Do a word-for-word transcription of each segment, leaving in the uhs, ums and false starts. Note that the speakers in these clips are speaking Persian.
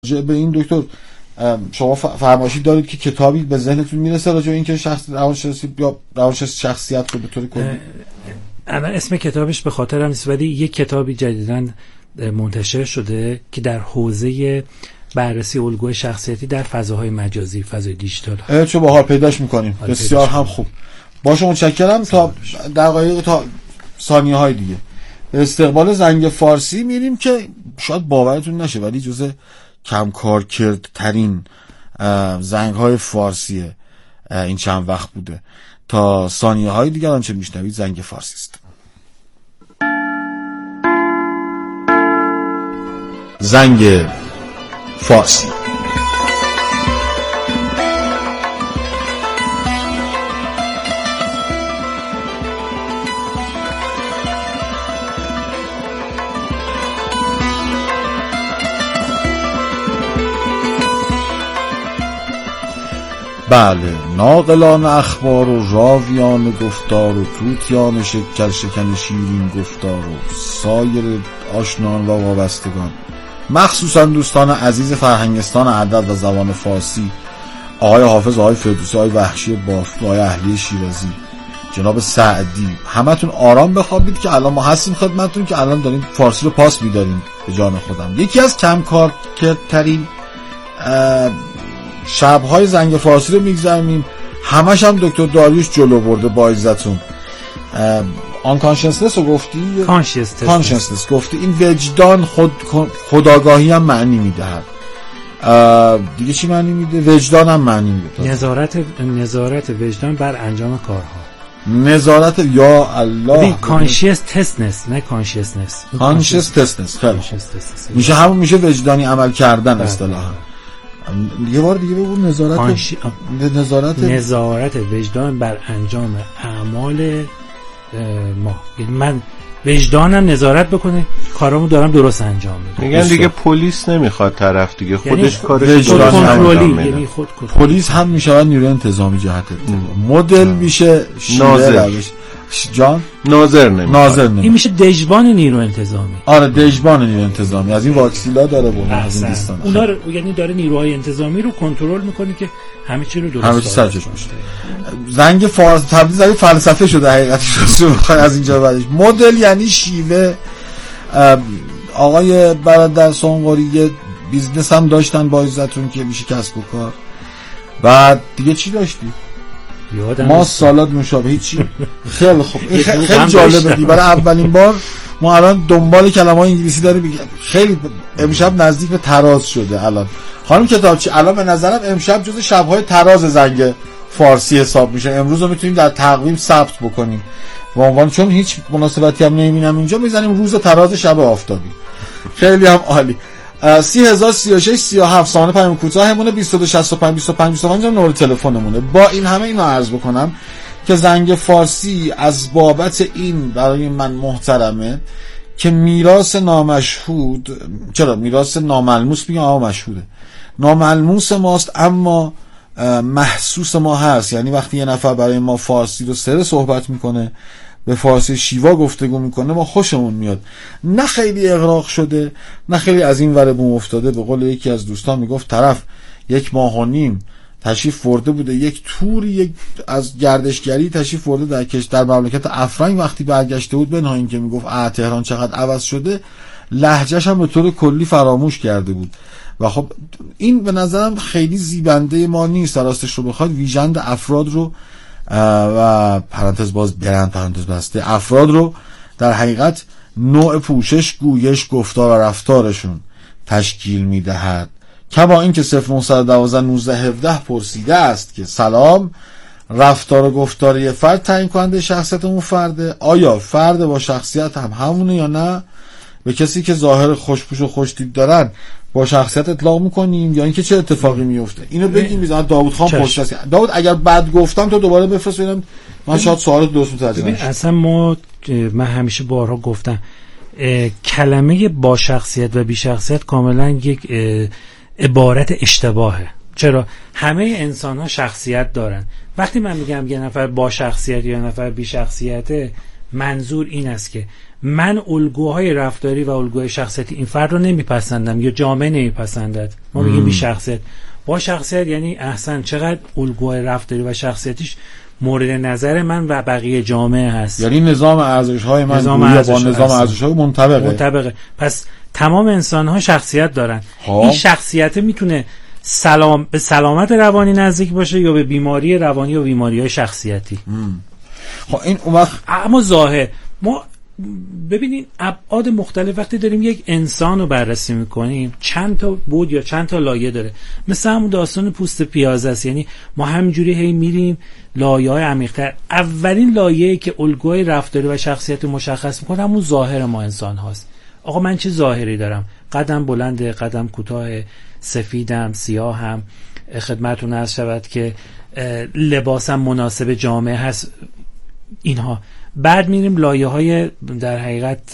به این دکتر شما فرمایشی دارید که کتابی به ذهنتون میرسه راجع به این که شخص روانشناسی یا روانشناسی شخصیت رو به طور کلی؟ الان اسم کتابش به خاطرم نیست، ولی یک کتابی جدیداً منتشر شده که در حوزه بررسی الگوی شخصیتی در فضاهای مجازی، فضای دیجیتال. چه باحال پیداش می‌کنیم. بسیار هم خوب. باشه متشکرم. تا دقایق تا ثانیه های دیگه استقبال زنگ فارسی میریم که شاید باورتون نشه ولی جزء کم کار کردترین زنگ های فارسی این چند وقت بوده. تا ثانیه های دیگر آنچه میشنوید زنگ فارسی است. زنگ فارسی. بله، ناقلان اخبار و راویان گفتار و توتیان شکر شکن شیرین گفتار و سایر آشنان و وابستگان، مخصوصا دوستان عزیز فرهنگستان ادب و زبان فارسی، آقای حافظ، آقای فردوسی، آقای وحشی بافت، آقای اهلی شیرازی، جناب سعدی، همتون آرام بخوابید که الان ما هستیم خدمتتون که الان داریم فارسی رو پاس میداریم به جان خودم. یکی از کم کار ترین شب‌های زنگ فارسی رو میگذرمیم، همش هم دکتر داریوش جلو برده با عزتون. آن کانشنسنس رو گفتی؟ کانشنسنس گفتی. این وجدان خود خودآگاهی هم معنی میدهد. دیگه چی معنی میده؟ وجدان هم معنی میده. نظارت نظارت وجدان بر انجام کارها. نظارت یا الله. کانشنسنس نه کانشنسنس. کانشنسنس خیلی میشه همون میشه وجدانی عمل کردن اصطلاحا. یه بار دیگه بگو. نظارت خانش... نظارت نظارت وجدان بر انجام اعمال ما. من وجدانم نظارت بکنه کارامو دارم درست انجام میدم. میگن دیگه پولیس نمیخواد طرف دیگه خودش یعنی کارش درست انجام میده. یعنی خود پلیس هم میشه نیروی انتظامی جهت مدل میشه ناظر جان ناظر نمیشه. ناظر نمیشه. این میشه دژبان نیرو انتظامی. آره دژبان نیرو انتظامی. از این واکسیلا داره بونه از این دوستان. اونا رو یعنی داره نیروهای انتظامی رو کنترل میکنه که همه چی رو درست همه چی سرجش باشه. زنگ فارسی تبدیل زنگ فلسفه شده حقیقتش رو بخوای از اینجا بعدش. مدل یعنی شیوه. آقای برادر سونقوری بیزنس هم داشتن با عزتون که میشه کسب و کار. بعد دیگه چی داشتی؟ ما سالاد مشابه هیچی. خیلی خوب. خیلی جالبه دی. برای اولین بار ما الان دنبال کلمه‌های انگلیسی داریم میگیم. خیلی امشب نزدیک به تراز شده الان. خانم کتابچی الان به نظرم امشب جز شب‌های تراز زنگ فارسی حساب میشه. امروز رو میتونیم در تقویم ثبت بکنیم. به عنوان چون هیچ مناسبتی هم نمیبینم اینجا میزنیم روز تراز شب آفتابی. خیلی هم عالی. سی هزار سی و شش سی و هفت سامانه پیام کوتاه همونه بیست و دو شصت و پنج بیست و پنج بیست و پنج هم نمره تلفنمونه. با این همه اینو عرض بکنم که زنگ فارسی از بابت این برای من محترمه که میراث نامشهود، چرا میراث ناملموس میگم اما مشهوده، ناملموس ماست اما محسوس ما هست. یعنی وقتی یه نفر برای ما فارسی رو سره صحبت میکنه، به فارسی شیوا گفتگو میکنه، ما خوشمون میاد. نه خیلی اغراق شده، نه خیلی از این ور بوم افتاده. به قول یکی از دوستان میگفت طرف یک ماه و نیم تشریف برده بوده یک توری یک از گردشگری تشریف برده در کش در مملکت افرنگ، وقتی برگشته بود بنها این که میگفت اه تهران چقدر عوض شده، لهجه‌ش هم به طور کلی فراموش کرده بود. و خب این به نظرم خیلی زیبنده ما نیست. راستش رو بخواد ویژند افراد رو و پرانتز باز برند پرانتز بسته افراد رو در حقیقت نوع پوشش، گویش، گفتار و رفتارشون تشکیل میدهد. کما این که صفر نه یک دو نوزده هفده پرسیده است که سلام، رفتار و گفتار یه فرد تعیین کننده شخصیت اون فرده؟ آیا فرد با شخصیت هم همونه یا نه؟ به کسی که ظاهر خوشپوش و خوشتیپ دارن با شخصیت اطلاق میکنیم یا اینکه چه اتفاقی میفته؟ اینو بگیم. میذارم داوود خان پشت. داوود اگر بد گفتم تو دوباره بفرست ببینم من شاید سوالات درست متوجه نشم. اصلا ما من همیشه بارها گفتم کلمه با شخصیت و بی شخصیت کاملا یک عبارت اشتباهه. چرا؟ همه انسان ها شخصیت دارن. وقتی من میگم یه نفر با شخصیت یا نفر بی شخصیته، منظور این است که من الگوهای رفتاری و الگوهای شخصیتی این فرد رو نمیپسندم یا جامعه نمیپسندد، ما میگیم بی شخصیت. با شخصیت یعنی احسن چقدر الگوهای رفتاری و شخصیتیش مورد نظر من و بقیه جامعه هست، یعنی نظام ارزش‌های من نظام با ارزش نظام ارزش‌های منطبقه منطبقه پس تمام انسان‌ها شخصیت دارن. ها. این شخصیت میتونه سلام به سلامت روانی نزدیک باشه یا به بیماری روانی و بیماری‌های شخصیتی. خب این اون وقت اما ظاهر ما ببینین ابعاد مختلف وقتی داریم یک انسان رو بررسی میکنیم چند تا بود یا چند تا لایه داره، مثل همون داستان پوست پیازه است. یعنی ما همینجوری هی میریم لایه‌های عمیق‌تر. اولین لایه‌ای که الگوی رفتاری و شخصیت مشخص میکنه همون ظاهر ما انسان هاست. آقا من چه ظاهری دارم؟ قدم بلنده، قدم کوتاه، سفیدم، سیاهم، خدمتتون عرض شود که لباسم مناسب جامعه هست، اینها. بعد میریم لایه‌های در حقیقت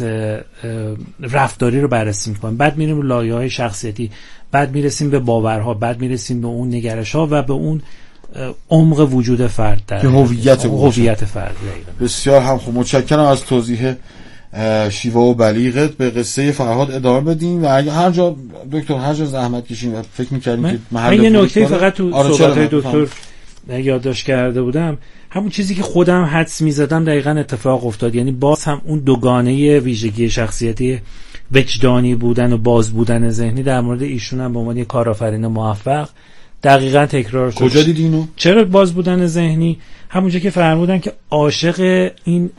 رفتاری رو بررسی می‌کنیم، بعد میریم لایه‌های شخصیتی، بعد میرسیم به باورها، بعد میرسیم به اون نگرش‌ها و به اون عمق وجود فرد در هویت هویت فرد. بسیار هم خوب، متشکرم از توضیح شیوا و بلیغت. به قصه فرهاد ادامه بدیم و اگه هر جا دکتر هر جا زحمت کشیم و فکر می‌کردیم که محل یه نکته فقط تو صحبت دکتر یادداشت کرده بودم، همون چیزی که خودم حدس می‌زدم دقیقاً اتفاق افتاد. یعنی باز هم اون دوگانه ویژگی شخصیتی وجدانی بودن و باز بودن ذهنی در مورد ایشون هم به عنوان یک کارآفرین موفق دقیقاً تکرار شد. کجا دیدی اینو؟ چرا باز بودن ذهنی؟ همونجا که فرمودن که عاشق این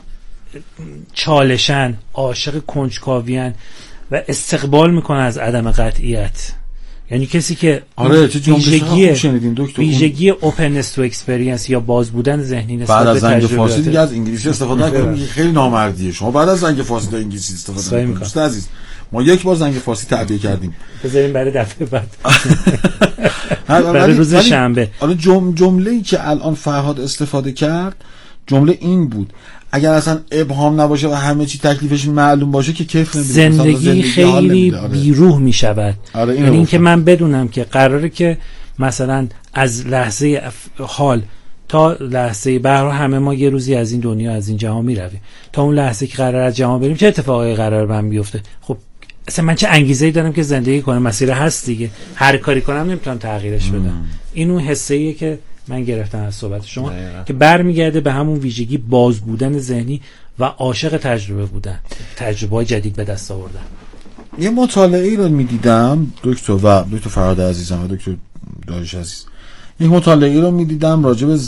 چالشن، عاشق کنجکاویان و استقبال میکنه از عدم قطعیت. یعنی کسی که آره چه ویژگی شنیدین دکتر، ویژگی openness to experience یا باز بودن ذهنی نسبت به تجربه. بعد از زنگ فارسی دیگه از انگلیسی استفاده نکنید، خیلی نامردیه. شما بعد از زنگ فارسی از انگلیسی استفاده کنید. دوست عزیز ما یک بار زنگ فارسی تعبیه کردیم، بذاریم برای دفعه بعد برای روز شنبه. حالا جمله‌ای که الان فرهاد استفاده کرد جمله این بود: اگر اصلا ابهام نباشه و همه چی تکلیفش معلوم باشه که کیف نمیده، زندگی, زندگی خیلی بیروح میشود. آره یعنی این که من بدونم که قراره که مثلا از لحظه حال تا لحظه بعد همه ما یه روزی از این دنیا از این جهان میرویم، تا اون لحظه که قرار از جهان بریم چه اتفاقی قرار من بیفته. خب اصلا من چه انگیزه‌ای دارم که زندگی کنم؟ مسیر هست دیگه، هر کاری کنم نمیتونم تغییرش بدم. این اون حسیه که من گرفتم از صحبت شما دقیقا. که برمیگرده به همون ویژگی باز بودن ذهنی و عاشق تجربه بودن، تجربه‌های جدید به دست آوردن. یه مطالعه‌ای رو می‌دیدم دکتر و دکتر فرهاد عزیزم و دکتر داریوش عزیز، یک مطالعه‌ای رو می‌دیدم راجع به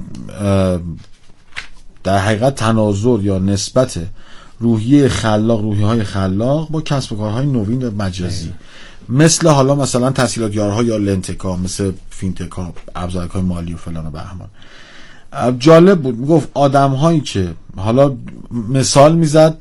در حقیقت تناظر یا نسبت روحیه خلاق، روحیه‌های خلاق با کسب و کارهای نوین و مجازی، مثل حالا مثلا تسهیلات یارها یا لنتکا، مثل فینتکا، ابزارهای مالی و فلان و بهمان. جالب بود، میگفت آدم هایی که حالا مثال میزد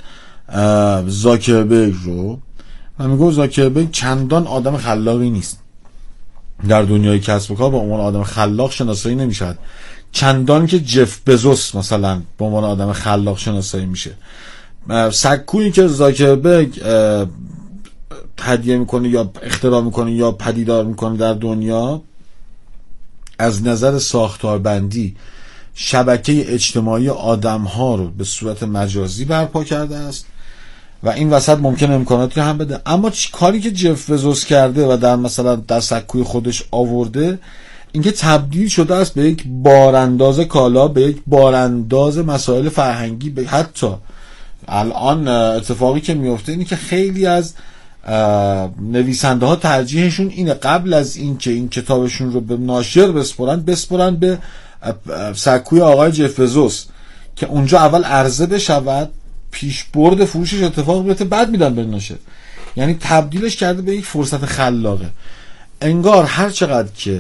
زاکربرگ رو و میگفت زاکربرگ چندان آدم خلاقی نیست، در دنیای کسب و کار با عنوان آدم خلاق شناسایی نمیشد چندان که جف بزوس مثلا با عنوان آدم خلاق شناسایی میشه. سکویی که زاکربرگ هدیه میکنه یا اختراع میکنه یا پدیدار میکنه در دنیا، از نظر ساختاربندی شبکه اجتماعی آدم ها رو به صورت مجازی برپا کرده است و این وسط ممکنه امکاناتی هم بده. اما کاری که جف بزوس کرده و در مثلا در سکوی خودش آورده، اینکه تبدیل شده است به یک بارانداز کالا، به یک بارانداز مسائل فرهنگی. به حتی الان اتفاقی که میفته اینه که خیلی از نویسنده ها ترجیحشون اینه قبل از این که این کتابشون رو به ناشر بسپرن بسپرن به سکوی آقای جف بزوس که اونجا اول عرضه بشود، پیش برد فروشش اتفاق بیفته، بعد میدن به ناشر. یعنی تبدیلش کرده به یک فرصت خلاقه. انگار هر چقدر که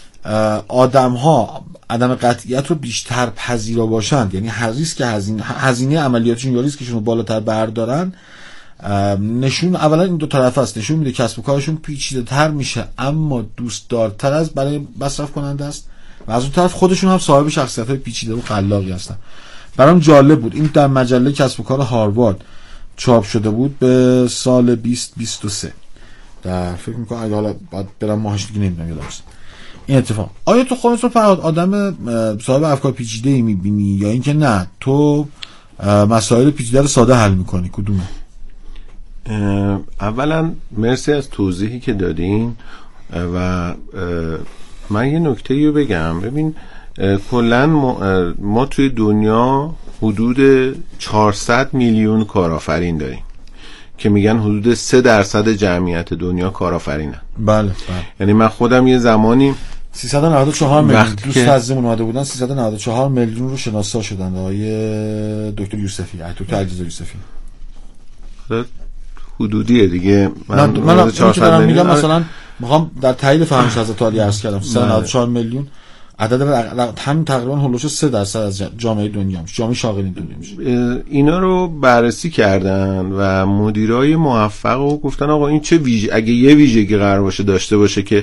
آدم ها عدم قطعیت رو بیشتر پذیرا باشند، یعنی هر ریسک هزینه هزینه عملیاتشون یا ریسکشون رو بالاتر بردارن، نشون اولا این دو طرف است، نشون میده کسب و کارشون پیچیده تر میشه اما دوست دارتر از برای مصرف کننده است و از اون طرف خودشون هم صاحب شخصیت های پیچیده و خلاقی هستن. برام جالب بود، این در مجله کسب و کار هاروارد چاپ شده بود به سال بیست بیست و سه. در فکر میکنم اگه حالا بعد برام ماهش دیگه نمیدونم یادم نیست این اتفاق. آیا تو خودت رو فرهاد آدم صاحب افکار پیچیده‌ای می‌بینی یا اینکه نه تو مسائل پیچیده رو ساده حل میکنی؟ کدومه؟ اولا مرسی از توضیحی که دادین و من یه نکته رو بگم. ببین کلن ما, ما توی دنیا حدود چهارصد میلیون کارآفرین داریم که میگن حدود سه درصد جمعیت دنیا کارآفرینن. بله بله. یعنی من خودم یه زمانی سیصد و نود و چهار میلیون دوست عزیزمون اومده بودن، سیصد و نود و چهار میلیون رو شناسا شدن. آقای دکتر یوسفی، دکتر علیرضا یوسفی. حدودیه دیگه. من من چهارصد میگم مثلا میخوام در تایید فهمش از تعالی عرض کردم سیصد و نود و چهار میلیون عدد هم تقریبا هولوش سه درصد از جامعه دنیا میشه، جامعه شاغلین دنیا میشه. اینا رو بررسی کردن و مدیرای موفق رو گفتن آقا این چه ویژه، اگه یه ویژگی قرار باشه داشته باشه که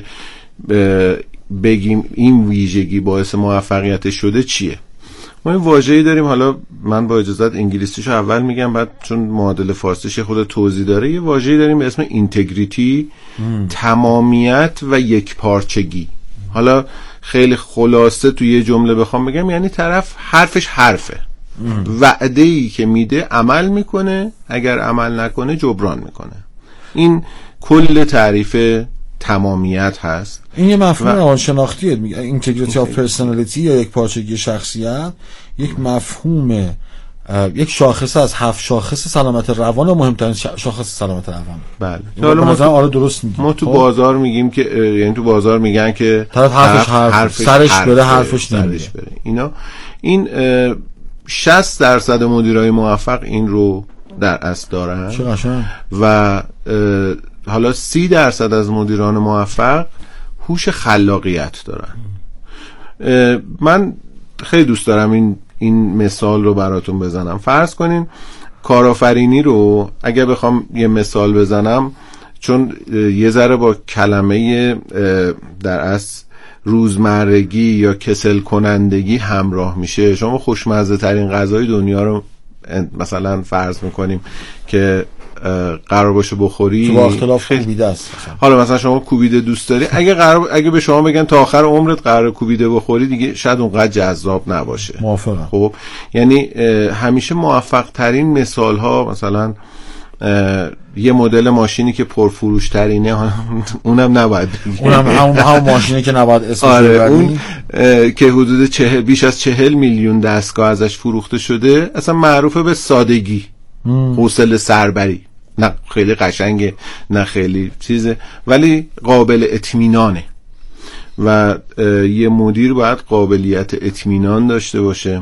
بگیم این ویژگی باعث موفقیت شده چیه؟ ما این واژه‌ای داریم، حالا من با اجازت انگلیسیشو اول میگم بعد چون معادل فارسیش خود توضیح داره. یه واژه‌ای داریم به اسم اینتگریتی، تمامیت و یکپارچگی. حالا خیلی خلاصه توی یه جمله بخوام بگم یعنی طرف حرفش حرفه، وعده‌ای که میده عمل میکنه، اگر عمل نکنه جبران میکنه. این کل تعریف تمامیت هست. این یه مفهوم روانشناختیه، میگه اینتگریتی آف پرسونالیتی یا یک پارچگی شخصیت، یک مفهوم، یک شاخصه از هفت شاخص سلامت روان و مهمترین شاخص سلامت روان. بله. حالا ما آره درست میگیم. ما تو بازار میگیم که یعنی تو بازار میگن که طرف حرفش حرف سرش حرف بره حرفش نمیره. اینا این شصت درصد مدیرای موفق این رو در اصل دارن. چه قشنگ. و حالا سی درصد از مدیران موفق هوش خلاقیت دارن. من خیلی دوست دارم این این مثال رو براتون بزنم. فرض کنین کارآفرینی رو اگه بخوام یه مثال بزنم، چون یه ذره با کلمه در اصل روزمرگی یا کسل کنندگی همراه میشه. شما خوشمزه ترین غذای دنیا رو مثلا فرض میکنیم که قرار باشه بخوری، تو با اختلاف کوبیده است. حالا مثلا شما کوبیده دوست داری، اگه قرار اگه به شما بگن تا آخر عمرت قرار کوبیده بخوری دیگه شاید اونقدر جذاب نباشه. موافقم. خب یعنی همیشه موفق ترین مثال ها مثلا یه مدل ماشینی که پرفروش ترینه اونم نباید اونم همون هم ماشینی که نباید اسمش آره اون که حدود چه بیش از چهل میلیون دستگاه ازش فروخته شده، اصلا معروفه به سادگی، حوصله سربری. نه خیلی قشنگه نه خیلی چیزه، ولی قابل اطمینانه و یه مدیر باید قابلیت اطمینان داشته باشه.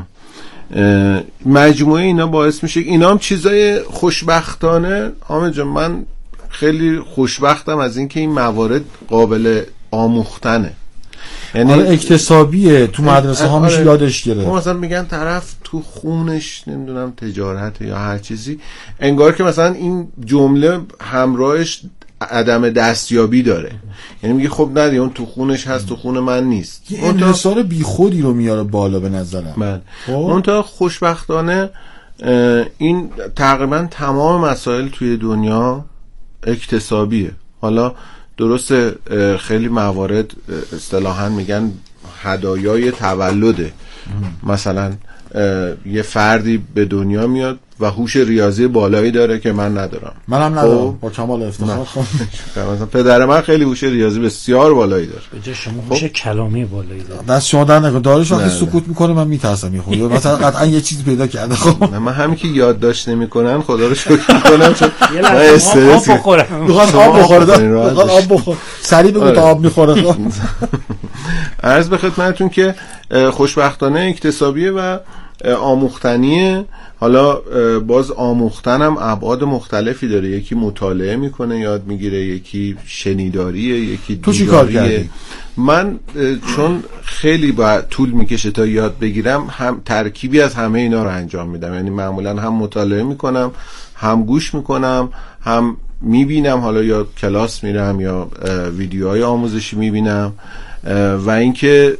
مجموعه اینا باعث میشه، اینا هم چیزای خوشبختانه. حامد جان من خیلی خوشبختم از اینکه این موارد قابل آموختنه، یعنی آره اکتسابیه، تو مدرسه ها میشه یادش گرفت. مثلا میگن طرف تو خونش نمیدونم تجارت یا هر چیزی، انگار که مثلا این جمله همراهش عدم دستیابی داره. یعنی میگه خب نه اون تو خونش هست، تو خون من نیست. یه انحصار بی خودی رو میاره بالا به نظرم. من اون تا خوشبختانه این تقریبا تمام مسائل توی دنیا اکتسابیه. حالا درسته خیلی موارد اصطلاحاً میگن هدایای تولده. مثلا یه فردی به دنیا میاد و هوش ریاضی بالایی داره که من ندارم. منم ندارم با کمال افتخار. مثلا پدر من خیلی هوش ریاضی بسیار بالایی داره. به جای شما هوش کلامی بالایی داره. دست شما در نکنه. دارش وقتی سکوت میکنه من میترسم میخوام. مثلا قطعا یه چیز پیدا کرده. خب من همین که یادداشت نمیکنن خدا رو شکر میکنم چون من استرس میخورم. میخواد آب بخوره. میخواد آب بخوره. سریع بگو تا آب میخوره. عرض به خدمتتون که خوشبختانه اکتسابیه و آموختنیه. حالا باز آموختنم ابعاد مختلفی داره. یکی مطالعه میکنه یاد میگیره، یکی شنیداریه، یکی تو چی کار کردی؟ من چون خیلی با طول میکشه تا یاد بگیرم، هم ترکیبی از همه اینا رو انجام میدم. یعنی معمولا هم مطالعه میکنم، هم گوش میکنم، هم میبینم، حالا یا کلاس میرم یا ویدیوهای آموزشی میبینم و اینکه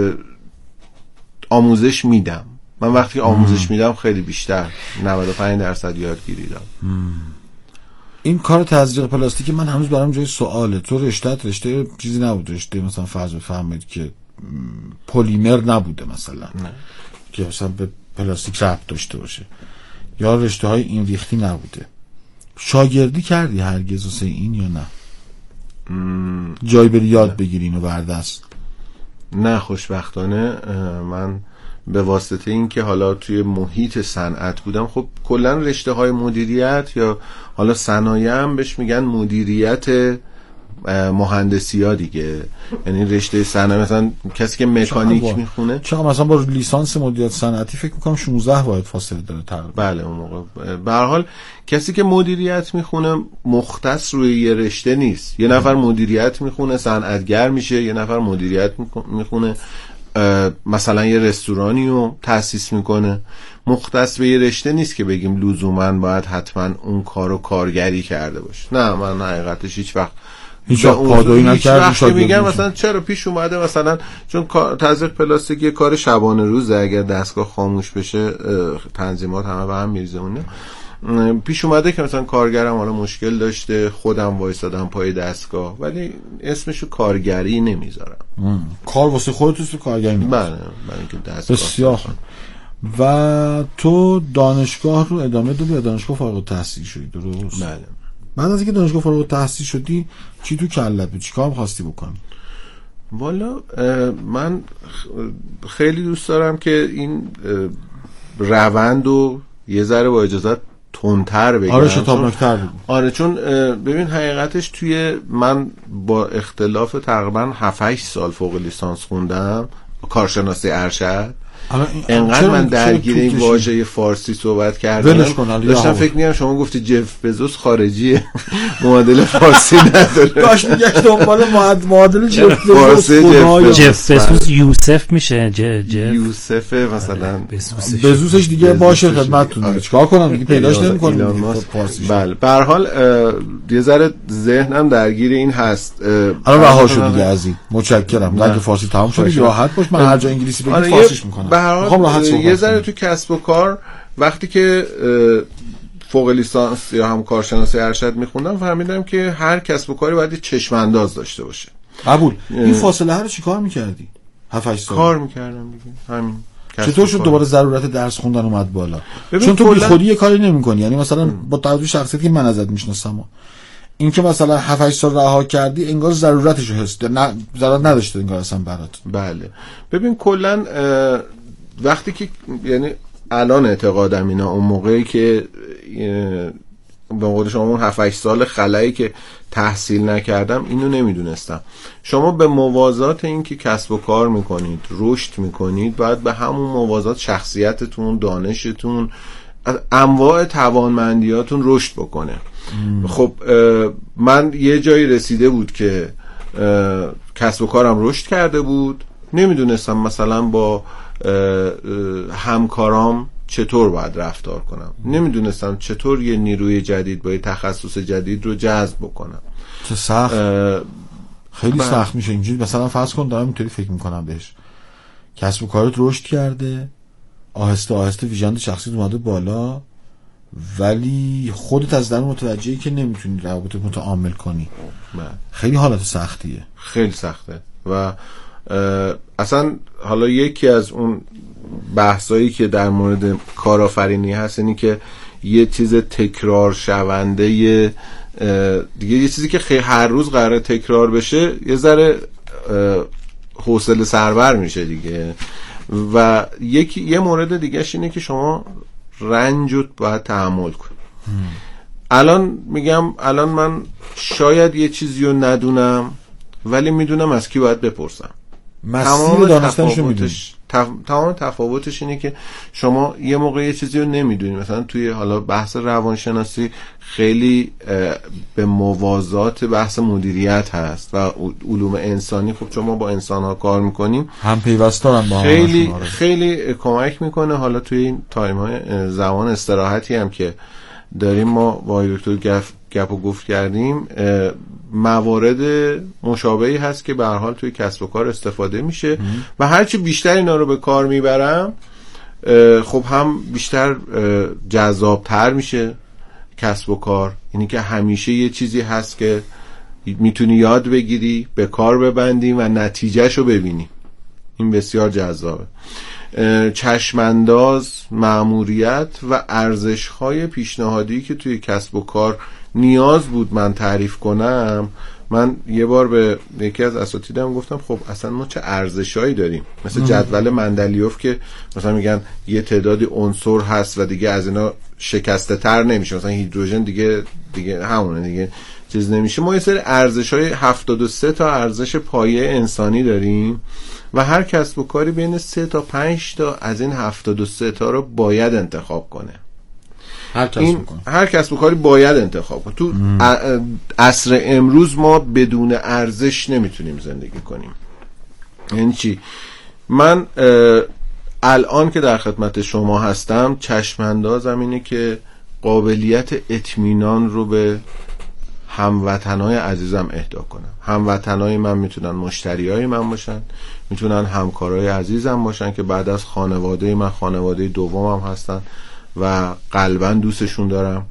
آموزش میدم. من وقتی آموزش میدم خیلی بیشتر نود و پنج درصد یادگیری دارم. این کار تزریق پلاستیک من هنوز برام جای سواله. تو رشته رشته چیزی نبود، رشته مثلا فرض بفرمایید که پلیمر نبوده مثلا، نه. که مثلا به پلاستیک ربط داشته باشه. یا رشته های این ریختی نبوده. شاگردی کردی هرگز واسه این یا نه؟ م... جای بری یاد بگیری اینو بردست؟ نه خوشبختانه من به واسطه این که حالا توی محیط صنعت بودم، خب کلا رشته های مدیریت یا حالا صنایع هم بهش میگن مدیریت مهندسی ها دیگه، یعنی رشته صنایع مثلا کسی که مکانیک میخونه چرا مثلا با لیسانس مدیریت صنعتی فکر میکنم شانزده واحد فاصله داره تقریبا. بله اون موقع به هر حال کسی که مدیریت میخونه مختص روی یه رشته نیست. یه نفر مدیریت میخونه صنعتگر میشه، یه نفر مدیریت میخونه مثلا یه رستورانی رو تأسیس میکنه. مختص به یه رشته نیست که بگیم لزوما باید حتما اون کارو کارگری کرده باشه. نه من حقیقتش هیچ وقت هیچ وقت پادویی نکردم. میگم مثلا چرا پیش اومده مثلا چون تزریق پلاستیک یه کار شبانه روزه، اگر دستگاه خاموش بشه تنظیمات همه به هم میریزونه. پیش اومده که مثلا کارگرم حالا مشکل داشته، خودم وایسادم پای دستگاه ولی اسمشو کارگری نمیذارم. کار واسه خودت تو کارگری نمیذارم. بله برای اینکه دستگاه. بسیار خوب. و تو دانشگاه رو ادامه دادی یا دانشگاه فارغ التحصیل شدی؟ درست؟ بله. بعد از اینکه دانشگاه فارغ التحصیل شدی چی تو کلت بود؟ چیکار می‌خواستی بکنی؟ والا من خیلی دوست دارم که این روندو یه ذره با اجازت تندتر بگم. آره شتابناک‌تر بگو. آره چون ببین حقیقتش توی من با اختلاف تقریبا هفت هشت سال فوق لیسانس خوندم کارشناسی ارشد. انقدر من درگیر این واژه فارسی صحبت کردم داشتم فکر می‌کردم شما گفتی جف بزوس خارجیه معادل فارسی نداره. داشت میگه دنبال معادل جف بزوس. جف بزوس یوسف میشه. جف یوسف مثلا بزوسش دیگه باشه خدمتتون. چیکار کنم دیگه پیداش نمی‌کنم فارسی. بله به هر حال یه ذره ذهنم درگیر این هست. الان رها شد دیگه از این. متشکرم. اگه فارسی تمام شد راحت باش، من هر جا انگلیسی بگم فارسیش می‌کنم. به هر حال یه ذره تو کسب و کار وقتی که فوق لیسانس یا هم کارشناسی ارشد میخوندم فهمیدم که هر کسب و کاری باید یه چشم انداز داشته باشه. قبول. این فاصله ها رو چیکار میکردی؟ هفت هشت سال کار میکردم دیگه. همین. چطور شد دوباره ضرورت درس خوندن اومد بالا؟ چون تو بی خودی یه کاری نمی‌کنی، یعنی مثلا با توجه شخصیتی که من ازت میشناسم این که مثلا هفت هشت سال رها کردی انگار ضرورتشو حس نه ضرورت نداشته انگار اصلا برات. بله ببین کلا وقتی که یعنی الان اعتقادم اینا اون موقعی که به قول شما اون هفت هشت سال خلایی که تحصیل نکردم اینو نمیدونستم. شما به موازات این که کسب و کار میکنید رشد میکنید باید به همون موازات شخصیتتون دانشتون انواع توانمندیاتون رشد بکنه. ام. خب من یه جایی رسیده بود که کسب و کارم رشد کرده بود، نمیدونستم مثلا با همکارام چطور باید رفتار کنم، نمیدونستم چطور یه نیروی جدید با یه تخصص جدید رو جذب بکنم. چه سخت. خیلی بله. سخت میشه اینجوری. مثلا فرض کن دارم اینطوری فکر میکنم بهش، کسب و کارت رشد کرده آهسته آهسته ویژن شخصیت اومده بالا ولی خودت از درون متوجهی که نمیتونی روابطت متعامل کنی. بله. خیلی حالت سختیه. خیلی سخته و اصلا حالا یکی از اون بحثایی که در مورد کارآفرینی هست اینی که یه چیز تکرار شونده یه دیگه یه چیزی که خیلی هر روز قراره تکرار بشه یه ذره حوصله سربر میشه دیگه. و یکی یه مورد دیگهش اینه که شما رنجت باید تحمل کن. الان میگم الان من شاید یه چیزی رو ندونم ولی میدونم از کی باید بپرسم. تمام تفاوتش تف... تمام تفاوتش اینه که شما یه موقع یه چیزی رو نمیدونی. مثلا توی حالا بحث روانشناسی خیلی به موازات بحث مدیریت هست و علوم انسانی. خب چون ما با انسان ها کار میکنیم هم پیوستان با خیلی خیلی کمک میکنه. حالا توی این تایم های زمان استراحتی هم که داریم ما با دکتر گپ گپ و گفت کردیم موارد مشابهی هست که به هر حال توی کسب و کار استفاده میشه ام. و هرچی بیشتر اینا رو به کار میبرم خب هم بیشتر جذابتر میشه کسب و کار. اینی که همیشه یه چیزی هست که میتونی یاد بگیری به کار ببندی و نتیجهشو ببینی. این بسیار جذابه. چشمانداز، مأموریت و ارزش‌های پیشنهادی که توی کسب و کار نیاز بود من تعریف کنم. من یه بار به یکی از اساتیدم گفتم خب اصلا ما چه ارزشایی داریم، مثل جدول مندلیوف که مثلا میگن یه تعدادی عنصر هست و دیگه از اینا شکسته تر نمیشه، مثلا هیدروژن دیگه دیگه همونه دیگه چیز نمیشه. ما یه سری ارزش‌های هفتاد و سه تا ارزش پایه انسانی داریم و هر کسب و کاری بین سه تا پنج تا از این هفتاد و سه تا رو باید انتخاب کنه. هر کسب این هر کسب و کاری باید انتخاب کنه. تو عصر امروز ما بدون ارزش نمیتونیم زندگی کنیم. یعنی چی؟ من الان که در خدمت شما هستم چشماندازم اینه که قابلیت اطمینان رو به هموطنای عزیزم اهدا کنم. هموطنای من میتونن مشتریای من باشن، میتونن همکارای عزیزم باشن که بعد از خانواده من خانواده دومم هستن و قلباً دوستشون دارم.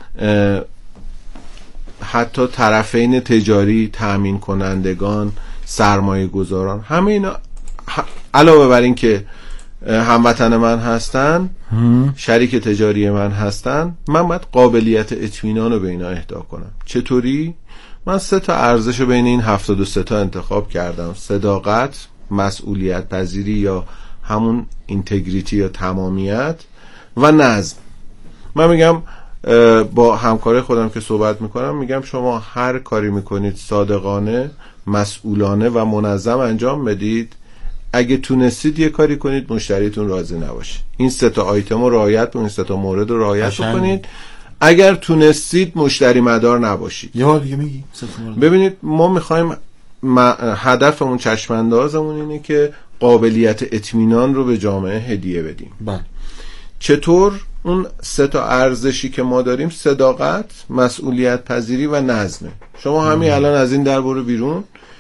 حتی طرفین تجاری، تأمین کنندگان، سرمایه گذاران، همه اینا علاوه بر این که هموطن من هستن، شریک تجاری من هستن، من باید قابلیت اطمینان رو به اینا اهدا کنم. چطوری؟ من سه تا ارزش رو بین این هفتاد و سه تا انتخاب کردم: صداقت، مسئولیت پذیری یا همون اینتگریتی یا تمامیت و نظم. من میگم با همکار خودم که صحبت میکنم میگم شما هر کاری میکنید صادقانه، مسئولانه و منظم انجام بدید. اگه تونستید یه کاری کنید مشتریتون راضی نباشه، این سه تا آیتم رو رعایت کنید، این سه تا مورد رو رعایت کنید. اگر تونستید مشتری مدار نباشید. یه بار دیگه میگی. ببینید ما میخوایم هدفمون چشماندازمون اینه که قابلیت اطمینان رو به جامعه هدیه بدیم. بله. چطور؟ اون سه تا ارزشی که ما داریم: صداقت، مسئولیت پذیری و نظمه. شما همین الان از این در برو بیرون،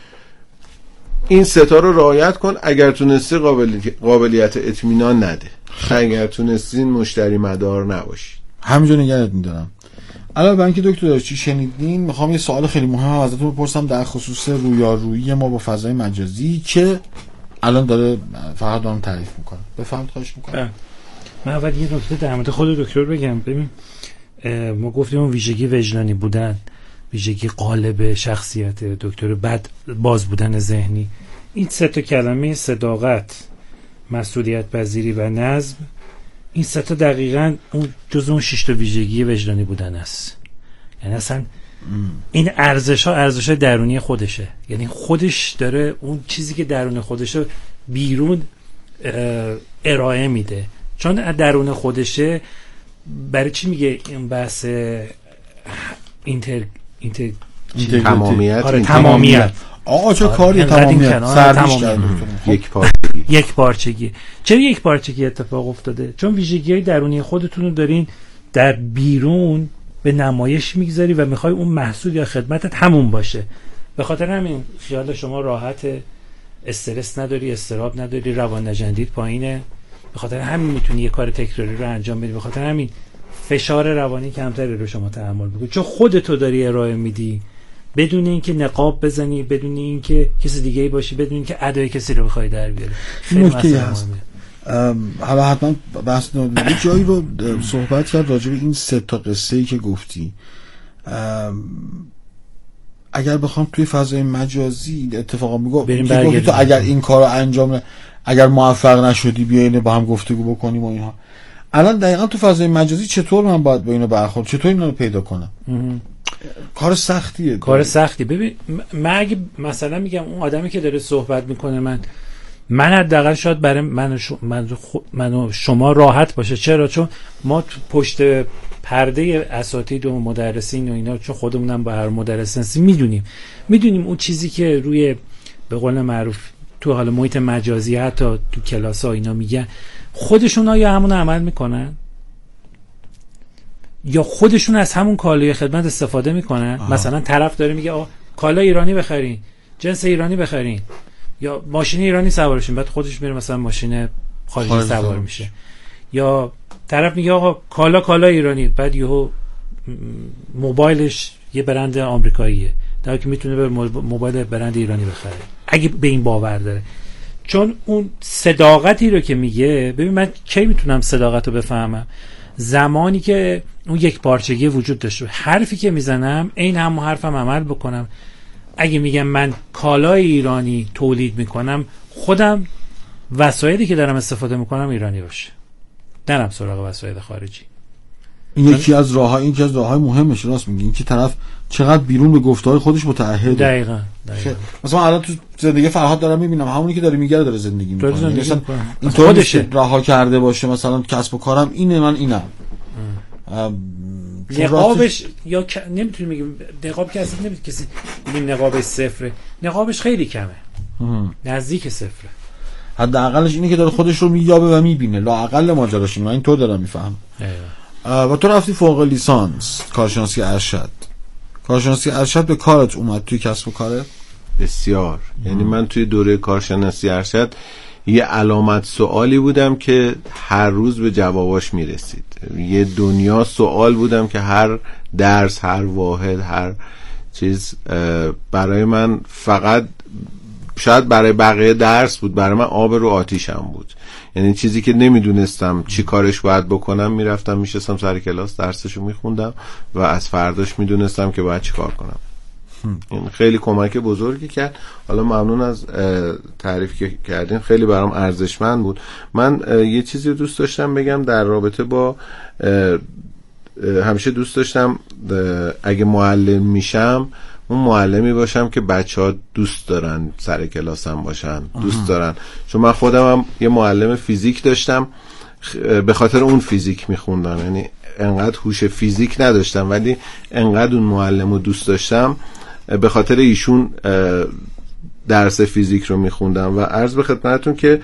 این سه تا رو رعایت کن. اگر تونستی قابلیت, قابلیت اطمینان نده، اگر تونستین مشتری مدار نباشی. همینجا نگرت میدارم. علاوه بر اینکه دکتر چی شنیدین، میخوام یه سوال خیلی مهم ازتون بپرسم در خصوص رویارویی ما با فضای مجازی که الان داره فقط دارم تعریف میکنم. بفهمید خواهش میکنم. من اول یه نکته در مورد خود دکتر بگم. ببین ما گفتیم اون ویژگی وجدانی بودن، ویژگی قالب شخصیت دکتر، بعد باز بودن ذهنی، این سه تا کلمه صداقت، مسئولیت پذیری و نظم، این سه تا دقیقاً اون جزء اون شش تا ویژگی وجدانی بودن است. یعنی اصلا این ارزش ها ارزش های درونی خودشه، یعنی خودش داره اون چیزی که درون خودشه بیرون ارائه میده. چون درون خودشه، برای چی میگه این بحث اینتر اینتر تمامیت؟ آره تمامیت. آقا چه کاری تمامیت سرریش کرد. یک پارچگی. یک پارچگی. چرا یک پارچگی اتفاق افتاده؟ چون ویژگی‌های درونی خودتون رو دارین در بیرون به نمایش میگذاری و میخوای اون محصول یا خدمتت همون باشه. به خاطر همین خیال شما راحت، استرس نداری، استراب نداری، روان نژندیت پایینه. به خاطر همین میتونی یه کار تکراری رو انجام بدی. به خاطر همین فشار روانی کمتری رو شما تحمل میکنی، چون خودتو داری ارائه میدی بدون اینکه نقاب بزنی، بدون اینکه کسی دیگه ای باشی، بدون اینکه ادای کسی رو بخوای در بیاری. نکته هست. حالا حتما بحث یه جایی رو صحبت کرد راجع به این سه تا قصه ای که گفتی. اگر بخوام توی فضای مجازی اتفاقا میگم که تو اگر این کارو انجام اگر موفق نشدی بیاین با هم گفتگو بکنیم و اینها. الان دقیقاً تو فضای مجازی چطور من باید با اینو برخورد، چطور اینو پیدا کنم؟ کار سختیه. کار سختی. ببین من اگه مثلا میگم اون آدمی که داره صحبت میکنه، من من حداقل شاید برای من شو من, من و شما راحت باشه. چرا؟ چون ما پشت پرده اساتید و مدرسین و اینا، چون خودمونم با هر مدرسی میدونیم میدونیم اون چیزی که روی به قول معروف تو حال محیط مجازی حتی تو کلاس ها اینا میگن، خودشون ها یا همون عمل میکنن یا خودشون از همون کالای خدمت استفاده میکنن. آه. مثلا طرف داره میگه آه کالا ایرانی بخرین، جنس ایرانی بخرین، یا ماشین ایرانی سوار بشین، بعد خودش میره مثلا ماشین خارجی سوار میشه. یا طرف میگه آقا کالا کالا ایرانی، بعد یهو موبایلش یه برند آمریکاییه، در حالی که میتونه به موبایل برند ایرانی بخره. اگه به این باور داره، چون اون صداقتی رو که میگه، ببین من کی میتونم صداقت رو بفهمم؟ زمانی که اون یک پارچگی وجود داشته، حرفی که میزنم این هم حرفم عمل بکنم. اگه میگم من کالای ایرانی تولید میکنم، خودم وسایلی که دارم استفاده میکنم ایرانی باشه، نرم سراغ وسایل خارجی. این یکی از راه‌ها، این یکی از راه‌های مهمش، راست میگی، این که طرف چقدر بیرون به گفته‌های خودش متعهده. دقیقاً دقیقاً. مثلا الان تو زندگی فرهاد دارم میبینم همونی که داره میگه داره زندگی میکنه، مثلا این خودشه رها کرده باشه، مثلا کسب و کارم اینه، من اینم. نقابش یا ک... نمیتونی میگم نقاب کسی نمیتونه کسی ببین نقابش صفره، نقابش خیلی کمه، نزدیک صفره. حداقلش اینه که داره خودش رو مییابه و میبینه، لااقل ماجراش اینه. من اینطور دارم میفهم. و تو رفتی فوق لیسانس کارشناسی ارشد. کارشناسی ارشد به کارت اومد توی کسب و کارت؟ بسیار. یعنی من توی دوره کارشناسی ارشد یه علامت سوالی بودم که هر روز به جواباش میرسید. یه دنیا سوال بودم که هر درس، هر واحد، هر چیز برای من فقط، شاید برای بقیه درس بود، برای من آب رو آتیشم بود. یعنی چیزی که نمیدونستم چی کارش باید بکنم، میرفتم میشستم سر کلاس درسشو میخوندم و از فرداش میدونستم که باید چی کار کنم. این خیلی کمک بزرگی کرد. حالا ممنون از تعریف که کردین، خیلی برام ارزشمند بود. من یه چیزی رو دوست داشتم بگم در رابطه با، همیشه دوست داشتم اگه معلم میشم اون معلمی باشم که بچه‌ها دوست دارن سر کلاسم باشن، دوست دارن. چون من خودم هم یه معلم فیزیک داشتم، به خاطر اون فیزیک میخوندم. یعنی انقدر هوش فیزیک نداشتم ولی انقدر اون معلم رو دوست داشتم، به خاطر ایشون درس فیزیک رو میخوندم. و عرض به خدمتتون که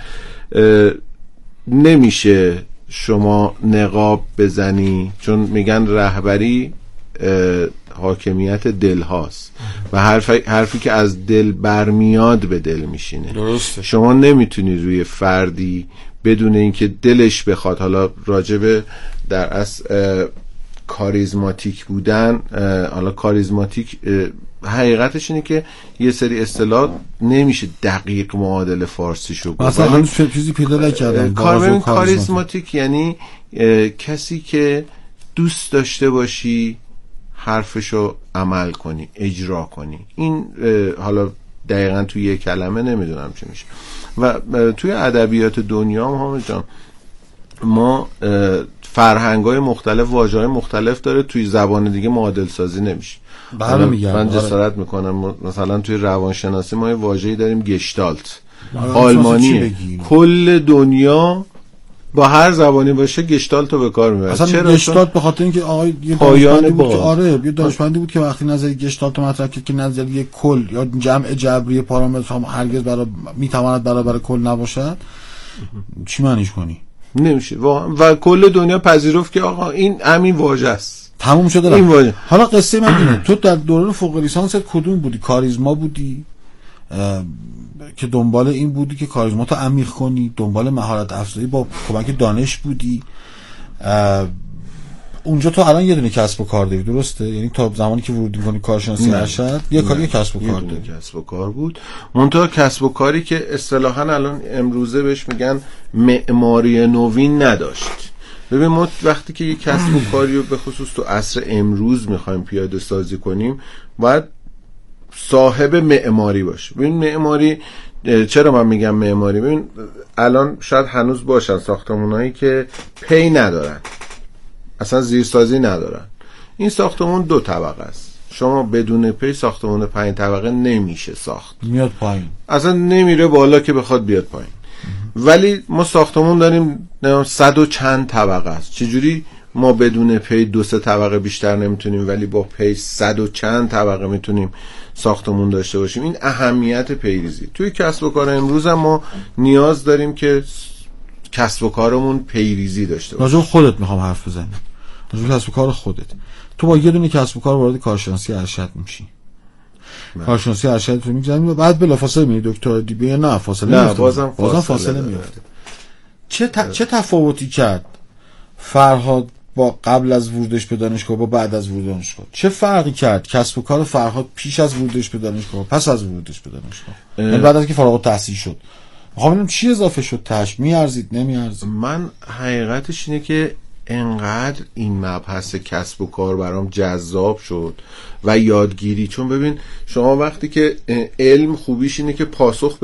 نمیشه شما نقاب بزنی، چون میگن رهبری حاکمیت دل هاست و حرف حرفی که از دل برمیاد به دل میشینه. درسته. شما نمیتونی روی فردی بدون اینکه دلش بخواد، حالا راجب در اصل کاریزماتیک بودن، حالا کاریزماتیک حقیقتش اینه که یه سری اصطلاح نمیشه دقیق معادل فارسیشو گفت. مثلا هنوز چیزی پیدا نکردم. کاریزماتیک, کاریزماتیک یعنی کسی که دوست داشته باشی حرفشو عمل کنی، اجرا کنی. این حالا دقیقاً توی یه کلمه نمیدونم چی میشه. و توی ادبیات دنیا هم همه جان ما فرهنگ‌های مختلف، واژه‌های مختلف داره، توی زبان دیگه معادل سازی نمیشه. بله میگم. من جسارت میکنم مثلا توی روانشناسی ما یه واژه‌ای داریم گشتالت، آلمانیه. کل دنیا با هر زبانی باشه گشتالت رو به کار میبره. اصلا گشتالت به خاطر اینکه آقای یه دانشمندی بود که آره یه دانشمندی بود که وقتی نظریه گشتالت رو مطرح کرد که نظریه کل یا جمع جبری پارامترها هرگز برای میتواند برابر کل نباشد، چی معنیش کنی؟ نمیشه. و کل دنیا پذیرفت که آقا این همین واژه است، تموم شده. این واژه. حالا قصه من اینه، تو در دوران فوق لیسانس کدوم بودی؟ کاریزما بودی که دنبال این بودی که کاریزماتو عمیق کنی، دنبال مهارت افزایی با کمک دانش بودی؟ اونجا تو الان یه دونه کسب و کار داری، درسته؟ یعنی تا زمانی که ورود می‌کنی کارشناسی ارشد یه کاری کسب و کار داری. کسب و کار بود. منتها کسب و کاری که اصطلاحاً الان امروزه بهش میگن معماری نوین نداشت. ببین ما وقتی که یه کسب و کاری رو به خصوص تو عصر امروز می‌خوایم پیاده سازی کنیم، باید صاحب معماری باشه. ببین معماری، چرا من میگم معماری؟ ببین الان شاید هنوز باشن ساختمانایی که پی ندارن، اصلا زیرسازی ندارن. این ساختمون دو طبقه است، شما بدون پی ساختمون پنج طبقه نمیشه ساخت، میاد پایین، اصلا نمیره بالا که بخواد بیاد پایین. ولی ما ساختمون داریم صد و چند طبقه است. چجوری ما بدون پی دو سه طبقه بیشتر نمیتونیم ولی با پی صد و چند طبقه میتونیم ساختمون داشته باشیم؟ این اهمیت پیریزی. توی کسب و کار امروز هم ما نیاز داریم که کسب و کارمون پیریزی داشته باشه. راجع خودت میخوام حرف بزنم، راجع کسب و کار خودت. تو با یه دونه کسب و کار وارد کارشناسی ارشد میشی. کارشناسی ارشد رو میگذرونی، بعد بلافاصله میری دکترا دی بی. نه فاصله نه بازم بازم فاصله میفته. چه ت... چه تفاوتی کرد فرهاد با قبل از ورودش به دانشگاه با بعد از ورود دانشگاه؟ چه فرقی کرد کسب و کار فرهاد پیش از ورودش به دانشگاه پس از ورودش به دانشگاه؟ اه... بعد از که فارغ التحصیل شد میخوام چی اضافه شد تاش، میارزید نمیارزید؟ من حقیقتش اینه که انقدر این مبحث کسب و کار برام جذاب شد و یادگیری، چون ببین شما وقتی که علم خوبیش اینه که پاسخ